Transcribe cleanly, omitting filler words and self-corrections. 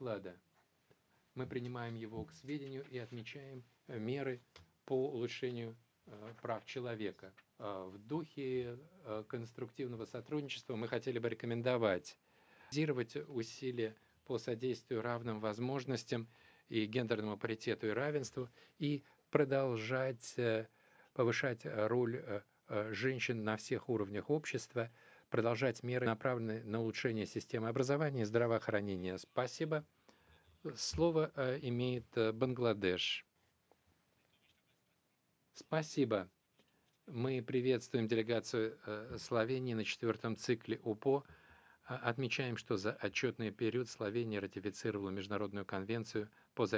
доклада. Мы принимаем его к сведению и отмечаем меры по улучшению прав человека. В духе конструктивного сотрудничества мы хотели бы рекомендовать усилия по содействию равным возможностям и гендерному паритету и равенству и продолжать повышать роль женщин на всех уровнях общества, продолжать меры, направленные на улучшение системы образования и здравоохранения. Спасибо. Слово имеет Бангладеш. Спасибо. Мы приветствуем делегацию Словении на 4-м цикле УПО. Отмечаем, что за отчетный период Словения ратифицировала Международную конвенцию по